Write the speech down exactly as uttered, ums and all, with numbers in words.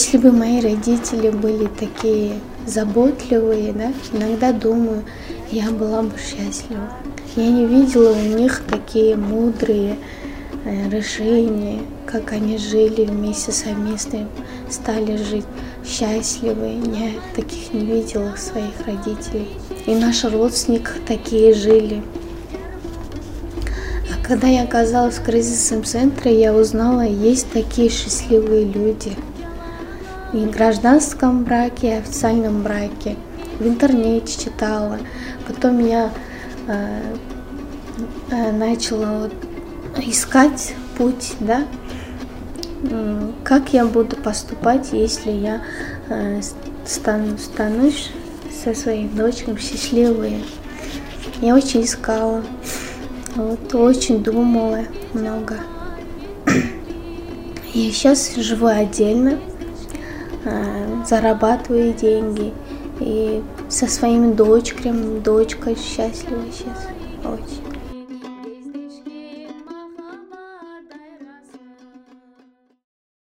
Если бы мои родители были такие заботливые, да, иногда думаю, я была бы счастлива. Я не видела у них такие мудрые э, решения, как они жили вместе совместно, стали жить счастливы. Я таких не видела своих родителей. И наши родственники такие жили. А когда я оказалась в кризисном центре, я узнала, есть такие счастливые люди. И в гражданском браке, и в официальном браке. В интернете читала. Потом я э, э, начала вот искать путь, да, как я буду поступать, если я э, стану, станусь со своей дочкой счастливой. Я очень искала, вот, очень думала много. Я сейчас живу отдельно, э, зарабатываю деньги и со своими дочками, дочкой счастлива сейчас очень.